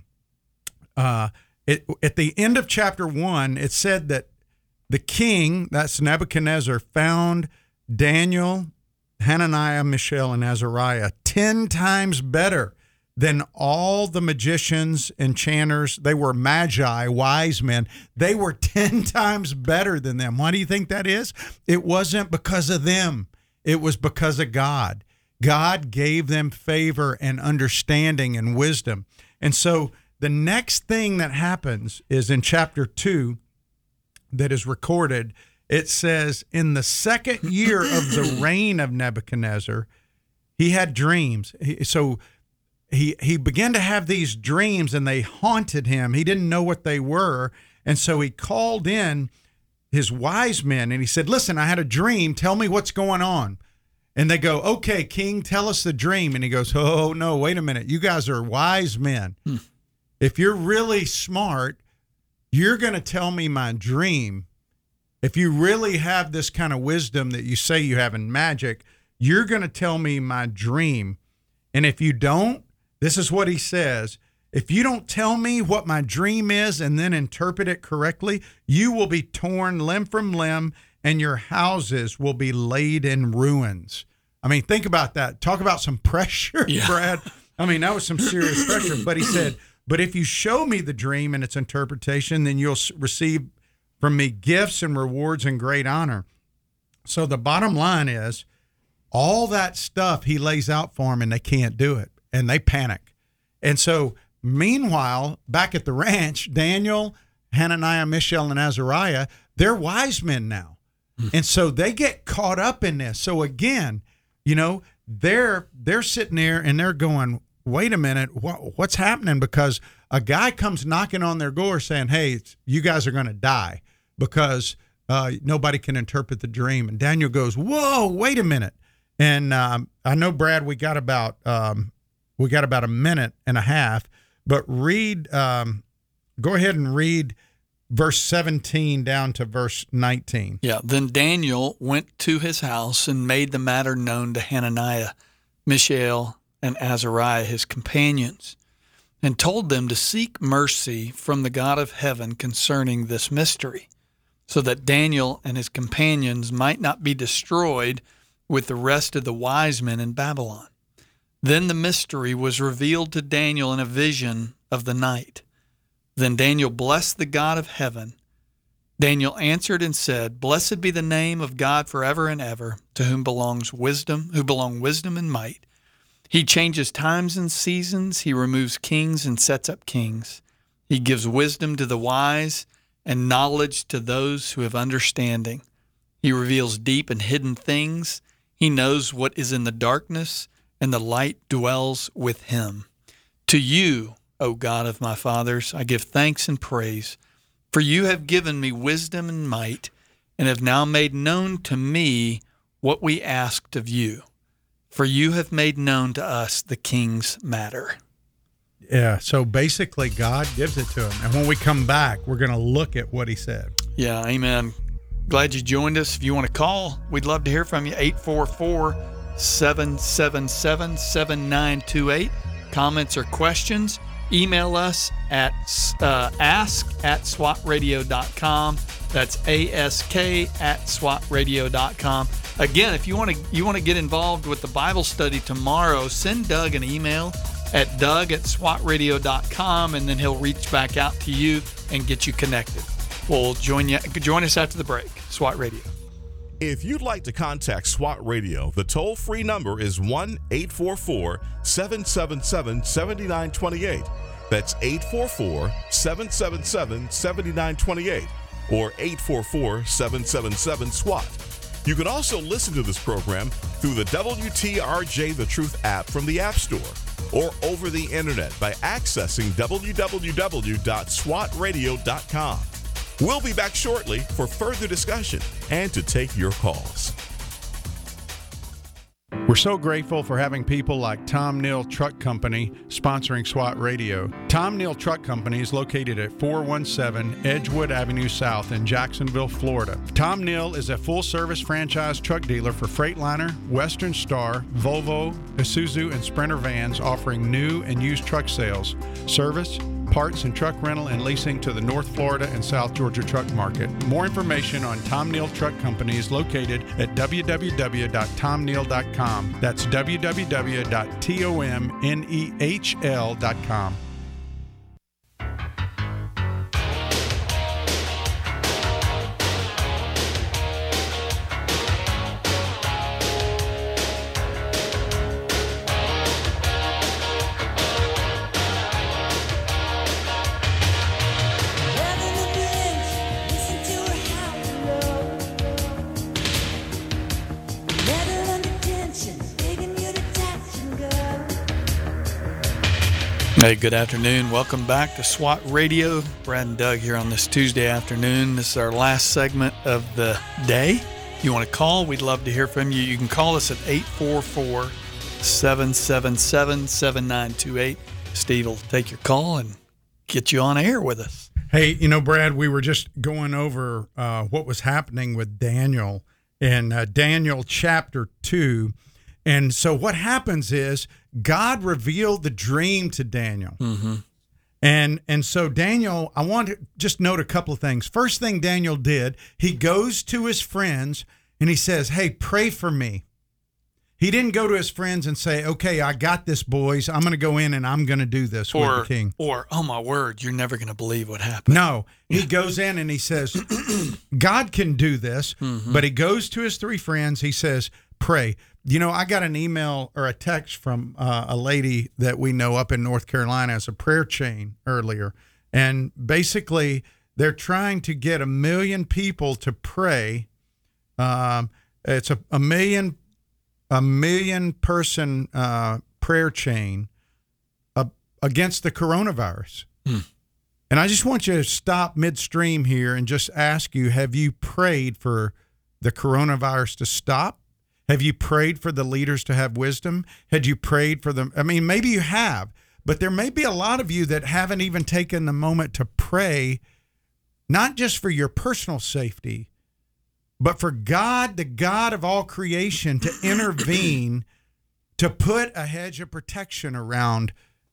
Uh, it, at the end of chapter one, it said that the king, that's Nebuchadnezzar, found Daniel, Hananiah, Mishael, and Azariah ten times better than all the magicians, enchanters. They were magi, wise men. They were ten times better than them. Why do you think that is? It wasn't because of them. It was because of God. God gave them favor and understanding and wisdom. And so the next thing that happens is in chapter two that is recorded. It says, in the second year of the reign of Nebuchadnezzar, he had dreams. He, so he he began to have these dreams, and they haunted him. He didn't know what they were. And so he called in his wise men, and he said, listen, I had a dream. Tell me what's going on. And they go, okay, king, tell us the dream. And he goes, oh, no, wait a minute. You guys are wise men. Hmm. If you're really smart, you're going to tell me my dream. If you really have this kind of wisdom that you say you have in magic, you're going to tell me my dream. And if you don't, this is what he says. If you don't tell me what my dream is and then interpret it correctly, you will be torn limb from limb and your houses will be laid in ruins. I mean, think about that. Talk about some pressure, yeah. Brad. I mean, that was some serious pressure. But he said, but if you show me the dream and its interpretation, then you'll receive from me gifts and rewards and great honor. So the bottom line is, all that stuff he lays out for them, and they can't do it, and they panic. And so meanwhile, back at the ranch, Daniel, Hananiah, Mishael, and Azariah, they're wise men now. And so they get caught up in this. So again, you know, they're they're sitting there and they're going, wait a minute, what, what's happening? Because a guy comes knocking on their door saying, hey, you guys are going to die because uh, nobody can interpret the dream. And Daniel goes, whoa, wait a minute. And um, I know, Brad, we got about um, we got about a minute and a half, but read, um, go ahead and read verse seventeen down to verse nineteen. Yeah. Then Daniel went to his house and made the matter known to Hananiah, Mishael, and Azariah, his companions, and told them to seek mercy from the God of heaven concerning this mystery, so that Daniel and his companions might not be destroyed with the rest of the wise men in Babylon. Then the mystery was revealed to Daniel in a vision of the night. Then Daniel blessed the God of heaven. Daniel answered and said, blessed be the name of God forever and ever, to whom belongs wisdom, who belong wisdom and might. He changes times and seasons. He removes kings and sets up kings. He gives wisdom to the wise and knowledge to those who have understanding. He reveals deep and hidden things. He knows what is in the darkness, and the light dwells with him. To you, O God of my fathers, I give thanks and praise, for you have given me wisdom and might, and have now made known to me what we asked of you. For you have made known to us the king's matter. Yeah, so basically God gives it to him. And when we come back, we're going to look at what he said. Yeah, amen. Glad you joined us. If you want to call, we'd love to hear from you. eight four four, seven seven seven, seven nine two eight. Comments or questions, email us at uh, ask at swat radio dot com. That's ask at swat radio dot com. Again, if you want to you want to get involved with the Bible study tomorrow, send Doug an email at doug at swat radio dot com, and then he'll reach back out to you and get you connected. We'll join you. Join us after the break. SWAT Radio. If you'd like to contact SWAT Radio, the toll-free number is one eight four four, seven seven seven, seven nine two eight. That's eight four four, seven seven seven, seven nine two eight or eight four four, seven seven seven, SWAT. You can also listen to this program through the W T R J The Truth app from the App Store or over the internet by accessing w w w dot swat radio dot com. We'll be back shortly for further discussion and to take your calls. We're so grateful for having people like Tom Neal Truck Company sponsoring SWAT Radio. Tom Neal Truck Company is located at four one seven Edgewood Avenue South in Jacksonville, Florida. Tom Neal is a full-service franchise truck dealer for Freightliner, Western Star, Volvo, Isuzu, and Sprinter vans, offering new and used truck sales, service, parts and truck rental and leasing to the North Florida and South Georgia truck market. More information on Tom Neal Truck Company is located at w w w dot tom neal dot com. That's w w w dot tom nehl dot com. Hey, good afternoon. Welcome back to SWAT Radio. Brad and Doug here on this Tuesday afternoon. This is our last segment of the day. If you want to call, we'd love to hear from you. You can call us at eight four four, seven seven seven, seven nine two eight. Steve will take your call and get you on air with us. Hey, you know, Brad, we were just going over uh, what was happening with Daniel in uh, Daniel chapter two. And so what happens is God revealed the dream to Daniel. Mm-hmm. And and so Daniel, I want to just note a couple of things. First thing Daniel did, he goes to his friends and he says, hey, pray for me. He didn't go to his friends and say, okay, I got this, boys. I'm going to go in and I'm going to do this or, with the king. Or, oh, my word, you're never going to believe what happened. No, he goes in and he says, God can do this. Mm-hmm. But he goes to his three friends. He says, pray. You know, I got an email or a text from uh, a lady that we know up in North Carolina as a prayer chain earlier. And basically, they're trying to get a million people to pray. Um, it's a, a million a million person uh, prayer chain uh, against the coronavirus. Hmm. And I just want you to stop midstream here and just ask you, have you prayed for the coronavirus to stop? Have you prayed for the leaders to have wisdom? Had you prayed for them? I mean, maybe you have, but there may be a lot of you that haven't even taken the moment to pray, not just for your personal safety, but for God, the God of all creation, to intervene, to put a hedge of protection around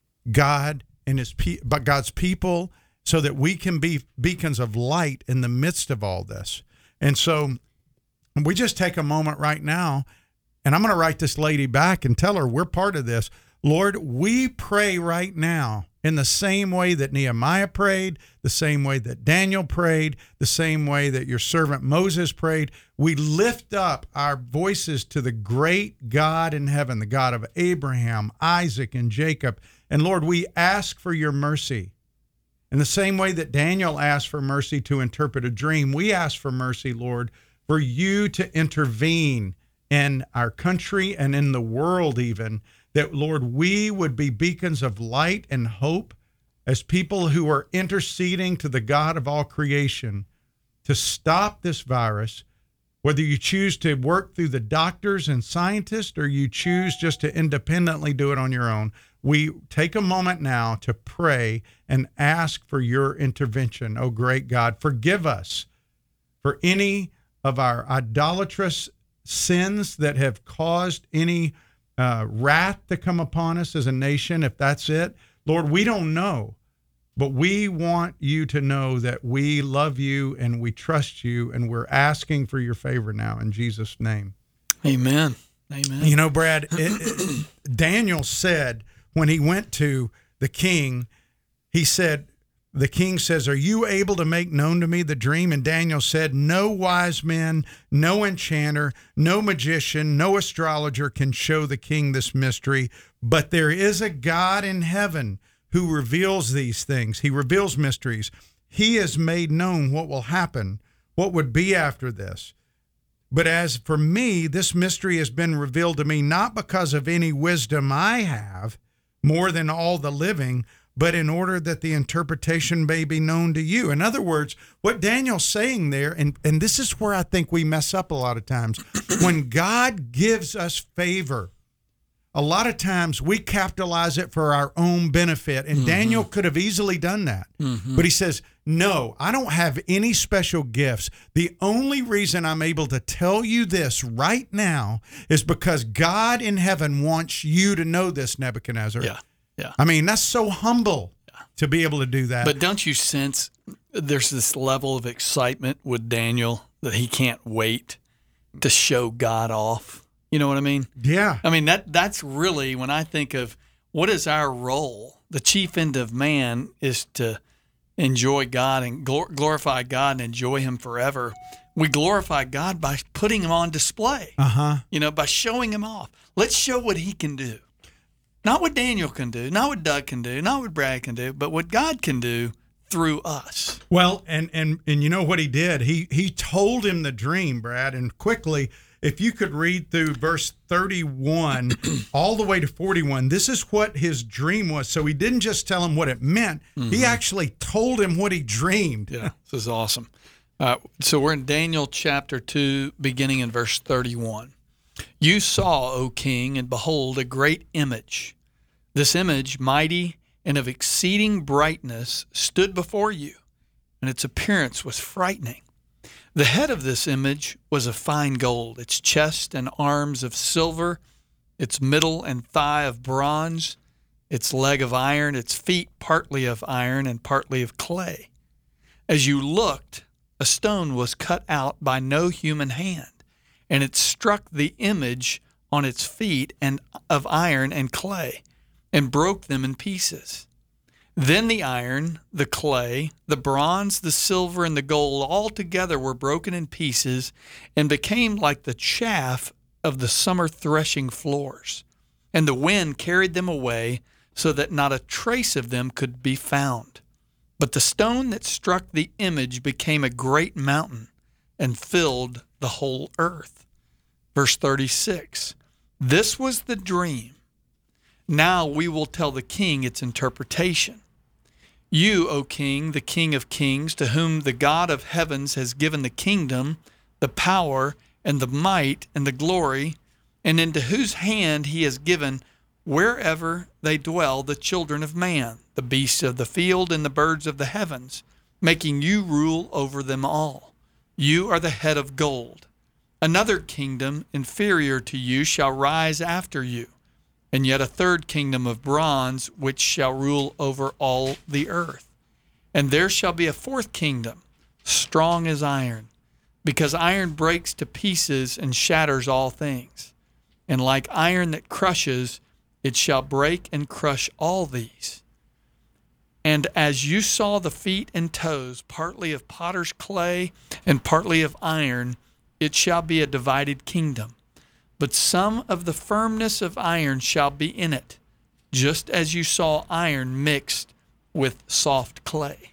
God and his pe- but God's people, so that we can be beacons of light in the midst of all this. And so we just take a moment right now, and I'm going to write this lady back and tell her we're part of this. Lord, we pray right now in the same way that Nehemiah prayed, the same way that Daniel prayed, the same way that your servant Moses prayed. We lift up our voices to the great God in heaven, the God of Abraham, Isaac, and Jacob. And Lord, we ask for your mercy. In the same way that Daniel asked for mercy to interpret a dream, we ask for mercy, Lord, for you to intervene in our country and in the world even, that, Lord, we would be beacons of light and hope as people who are interceding to the God of all creation to stop this virus, whether you choose to work through the doctors and scientists or you choose just to independently do it on your own. We take a moment now to pray and ask for your intervention. Oh, great God, forgive us for any of our idolatrous sins that have caused any uh, wrath to come upon us as a nation. If that's it, Lord, we don't know, but we want you to know that we love you and we trust you, and we're asking for your favor now in Jesus' name. Amen. Amen. You know, Brad, it, it, Daniel said when he went to the king, he said, the king says, are you able to make known to me the dream? And Daniel said, no wise man, no enchanter, no magician, no astrologer can show the king this mystery, but there is a God in heaven who reveals these things. He reveals mysteries. He has made known what will happen, what would be after this. But as for me, this mystery has been revealed to me not because of any wisdom I have, more than all the living, but in order that the interpretation may be known to you. In other words, what Daniel's saying there, and, and this is where I think we mess up a lot of times, when God gives us favor, a lot of times we capitalize it for our own benefit, and mm-hmm. Daniel could have easily done that. Mm-hmm. But he says, no, I don't have any special gifts. The only reason I'm able to tell you this right now is because God in heaven wants you to know this, Nebuchadnezzar. Yeah. Yeah. I mean, that's so humble to be able to do that. But don't you sense there's this level of excitement with Daniel that he can't wait to show God off? You know what I mean? Yeah. I mean, that that's really, when I think of what is our role, the chief end of man is to enjoy God and glor- glorify God and enjoy him forever. We glorify God by putting him on display, uh-huh. you know, by showing him off. Let's show what he can do. Not what Daniel can do, not what Doug can do, not what Brad can do, but what God can do through us. Well, and and and you know what he did? He he told him the dream, Brad, and quickly, if you could read through verse thirty-one all the way to forty-one, this is what his dream was. So he didn't just tell him what it meant. Mm-hmm. He actually told him what he dreamed. Yeah, this is awesome. Uh, so we're in Daniel chapter two, beginning in verse thirty-one. You saw, O king, and behold, a great image. This image, mighty and of exceeding brightness, stood before you, and its appearance was frightening. The head of this image was of fine gold, its chest and arms of silver, its middle and thigh of bronze, its leg of iron, its feet partly of iron and partly of clay. As you looked, a stone was cut out by no human hand, and it struck the image on its feet and of iron and clay, and broke them in pieces. Then the iron, the clay, the bronze, the silver, and the gold all together were broken in pieces, and became like the chaff of the summer threshing floors. And the wind carried them away, so that not a trace of them could be found. But the stone that struck the image became a great mountain, and filled the whole earth. Verse thirty-six, this was the dream. Now we will tell the king its interpretation. You, O king, the king of kings, to whom the God of heavens has given the kingdom, the power, and the might, and the glory, and into whose hand he has given wherever they dwell the children of man, the beasts of the field, and the birds of the heavens, making you rule over them all. You are the head of gold. Another kingdom inferior to you shall rise after you, and yet a third kingdom of bronze, which shall rule over all the earth. And there shall be a fourth kingdom, strong as iron, because iron breaks to pieces and shatters all things. And like iron that crushes, it shall break and crush all these. And as you saw the feet and toes, partly of potter's clay and partly of iron, it shall be a divided kingdom. But some of the firmness of iron shall be in it, just as you saw iron mixed with soft clay.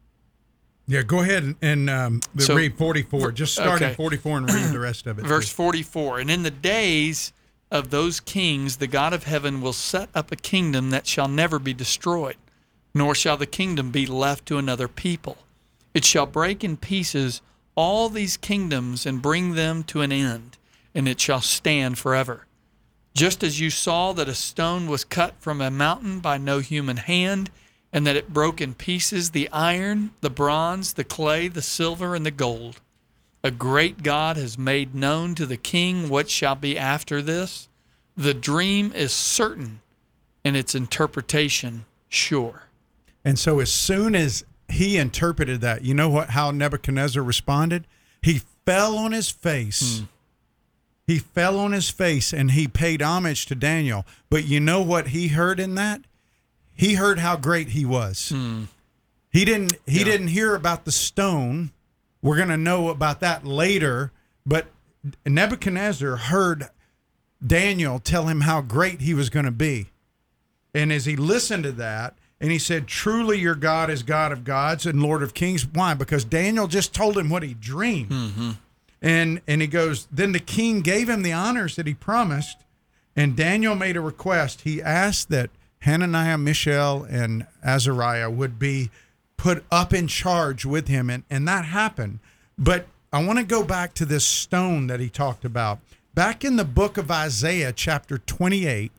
Yeah, go ahead and, and um, So- read forty-four. Just start Okay. at forty-four and read the rest of it. Verse forty-four, and in the days of those kings, the God of heaven will set up a kingdom that shall never be destroyed, nor shall the kingdom be left to another people. It shall break in pieces all these kingdoms and bring them to an end, and it shall stand forever. Just as you saw that a stone was cut from a mountain by no human hand, and that it broke in pieces the iron, the bronze, the clay, the silver, and the gold. A great God has made known to the king what shall be after this. The dream is certain, and its interpretation Sure. And so as soon as he interpreted that, you know what? How Nebuchadnezzar responded? He fell on his face. Hmm. He fell on his face and he paid homage to Daniel. But you know what he heard in that? He heard how great he was. Hmm. He didn't. He Yeah. didn't hear about the stone. We're going to know about that later. But Nebuchadnezzar heard Daniel tell him how great he was going to be. And as he listened to that, and he said, truly your God is God of gods and Lord of kings. Why? Because Daniel just told him what he dreamed. Mm-hmm. And and he goes, then the king gave him the honors that he promised. And Daniel made a request. He asked that Hananiah, Mishael, and Azariah would be put up in charge with him. And, and that happened. But I want to go back to this stone that he talked about. Back in the book of Isaiah, chapter twenty-eight,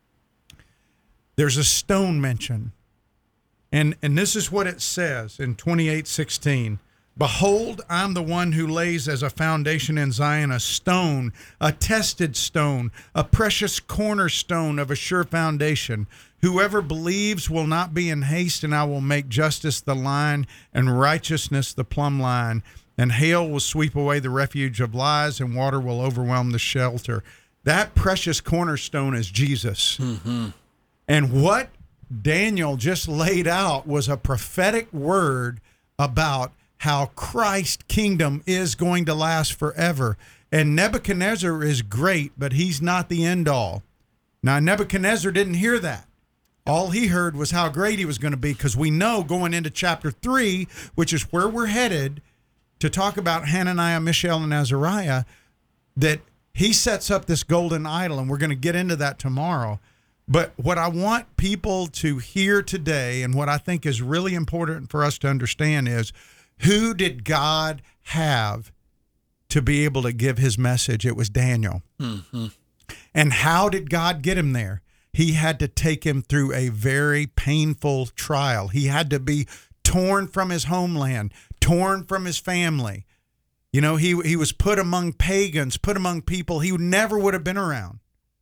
there's a stone mentioned. And and this is what it says in twenty-eight sixteen. Behold, I'm the one who lays as a foundation in Zion a stone, a tested stone, a precious cornerstone of a sure foundation. Whoever believes will not be in haste, and I will make justice the line and righteousness the plumb line. And hail will sweep away the refuge of lies, and water will overwhelm the shelter. That precious cornerstone is Jesus. Mm-hmm. And what Daniel just laid out was a prophetic word about how Christ's kingdom is going to last forever. And Nebuchadnezzar is great, but he's not the end all. Now, Nebuchadnezzar didn't hear that. All he heard was how great he was going to be, because we know going into chapter three, which is where we're headed to talk about Hananiah, Mishael, and Azariah, that he sets up this golden idol, and we're going to get into that tomorrow. But what I want people to hear today, and what I think is really important for us to understand, is who did God have to be able to give his message? It was Daniel. Mm-hmm. And how did God get him there? He had to take him through a very painful trial. He had to be torn from his homeland, torn from his family. You know, he, he was put among pagans, put among people he never would have been around.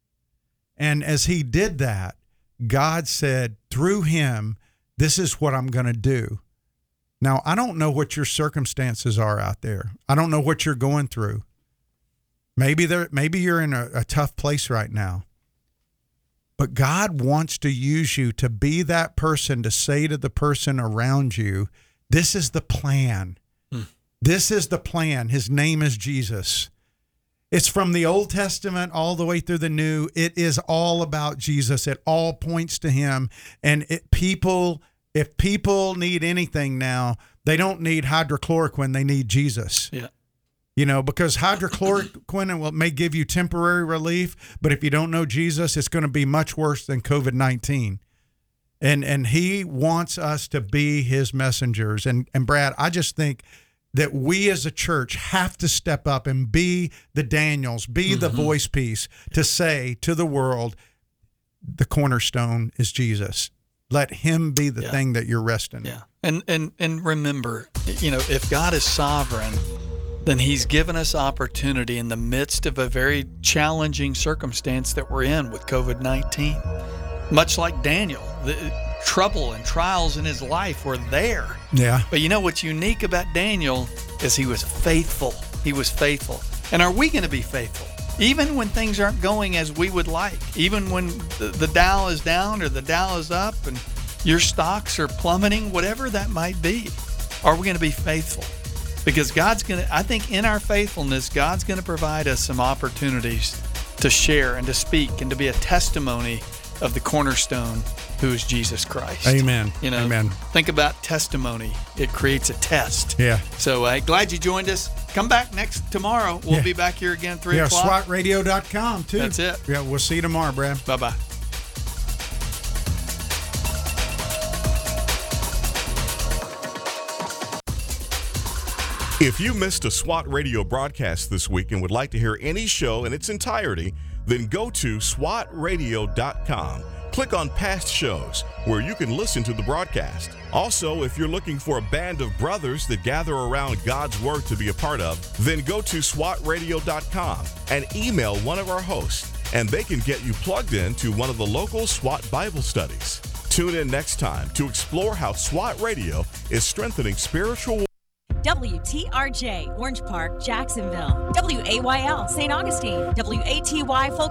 And as he did that, God said through him, this is what I'm going to do. Now, I don't know what your circumstances are out there. I don't know what you're going through. Maybe there, maybe you're in a, a tough place right now. But God wants to use you to be that person, to say to the person around you, this is the plan. Hmm. This is the plan. His name is Jesus. It's from the Old Testament all the way through the New. It is all about Jesus. It all points to him. And it, people... If people need anything now, they don't need hydrochloroquine, they need Jesus. Yeah. You know, because hydrochloroquine will, may give you temporary relief, but if you don't know Jesus, it's going to be much worse than COVID nineteen. And and he wants us to be his messengers. And, and Brad, I just think that we as a church have to step up and be the Daniels, be mm-hmm. the voice piece to say to the world, the cornerstone is Jesus. Let him be the yeah. thing that you're resting in. Yeah. And, and, and remember, you know, if God is sovereign, then he's given us opportunity in the midst of a very challenging circumstance that we're in with COVID nineteen. Much like Daniel, the trouble and trials in his life were there. Yeah. But you know what's unique about Daniel is he was faithful. He was faithful. And are we going to be faithful? Even when things aren't going as we would like, even when the, the Dow is down or the Dow is up and your stocks are plummeting, whatever that might be, are we going to be faithful? Because God's going to, I think in our faithfulness, God's going to provide us some opportunities to share and to speak and to be a testimony of the cornerstone who is Jesus Christ. Amen. You know, Amen. Think about testimony. It creates a test. Yeah. So uh, glad you joined us. Come back next tomorrow. We'll yeah. be back here again three yeah, o'clock. swat radio dot com too. That's it. Yeah, we'll see you tomorrow, Brad. Bye-bye. If you missed a SWAT radio broadcast this week and would like to hear any show in its entirety, then go to swat radio dot com. Click on past shows where you can listen to the broadcast. Also, if you're looking for a band of brothers that gather around God's Word to be a part of, then go to swat radio dot com and email one of our hosts, and they can get you plugged in to one of the local SWAT Bible studies. Tune in next time to explore how SWAT Radio is strengthening spiritual. W T R J, Orange Park, Jacksonville. W A Y L, Saint Augustine. W A T Y, Folk